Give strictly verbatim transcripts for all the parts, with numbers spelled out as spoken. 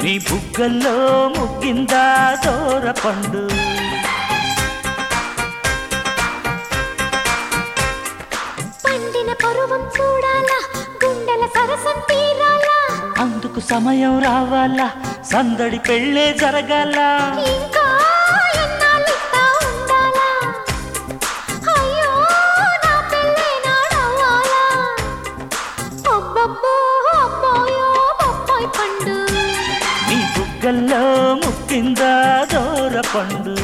నీ బుగ్గల్లో ముగ్గిందా దోర పండు పండిన పరువం చూడాలా గుండెల సరసం తీరాలా అందుకు సమయం రావాలా సందడి పెళ్ళే జరగాల ఇంకా ఎన్నాళ్ళిట్టా ఉండాలా అయ్యో నా పెళ్ళే నాడవ్వాలా అబ్బబ్బో అబ్బాయో బొప్పాయి పండు నీ బుగ్గల్లో ముగ్గిందా దోర పండు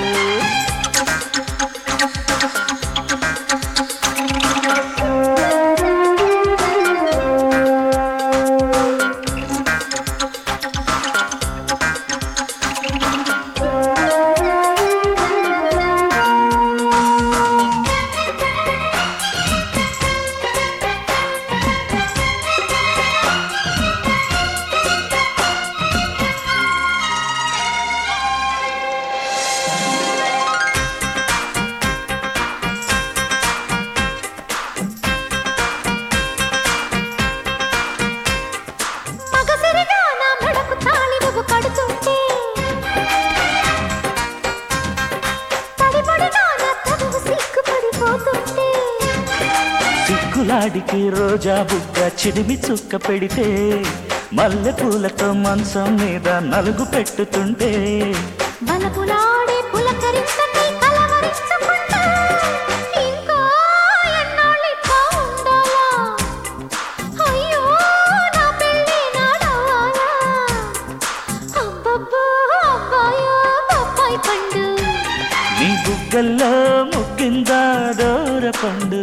సిగ్గులాడికి రోజా బుగ్గ చిడిమి చుక్క పెడితే మల్లె పూలతో మంచం మీద నలుగు పెట్టుతుంటే బలపులాడే పులకరించకై కలవరించుకుంటా ఇంకా ఎన్నాళ్ళిట్టా ఉండాలా అయ్యో నా పెళ్ళే నాడవ్వాలా అబ్బబ్బో అబ్బాయో బొప్పాయి పండు నీ బుగ్గల్లో ముగ్గిందా దోర పండు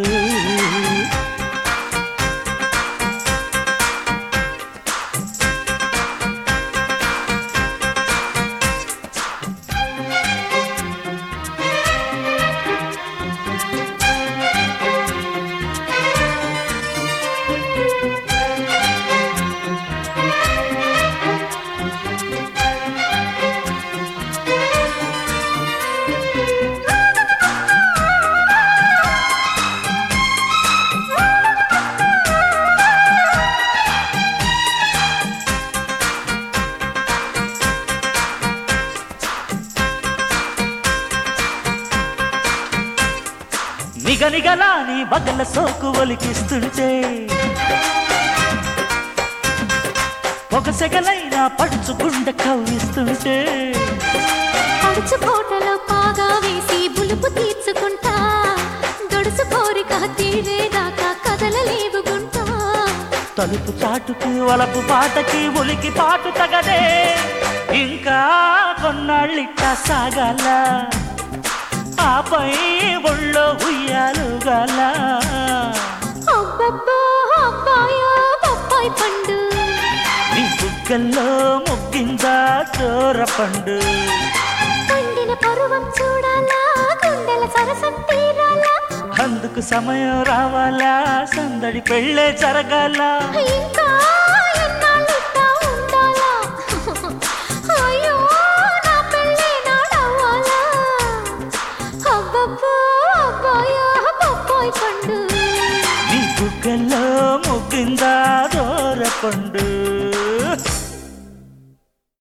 నిగనిగలా నీ బగల సోకు ఒలికిస్తుంటే ఒక సెగలైనా పడుచుకుండ కవ్విస్తుంటే పడుచు కోటలో పాగా వేసి బులుపు తీర్చుకుంటా గడుసు కోరిక తీరేదాకా కదలలేవు గుంటా తలుపు చాటుకి వలపు పాటకి ఉలికి పాటు తగదే ఇంకా కొన్నాళ్ళిట్టా సాగాల ఆపై ఒళ్ళో ఉయ్యాలుగాల అబ్బబ్బో అబ్బాయో బొప్పాయి పండు నీ బుగ్గల్లో ముగ్గిందా దోర పండు పండిన పరువం చూడాలా గుండెల సరసం తీరాలా అందుకు సమయం రావాలా సందడి పెళ్ళే జరగాల ఇంకా ఎన్నాళ్ళిట్టా ఉండాలా అయ్యో నా పెళ్ళే నాడవ్వాలా అబ్బబ్బో అబ్బాయో బొప్పాయి పండు నీ బుగ్గల్లో ముగ్గిందా దోర పండు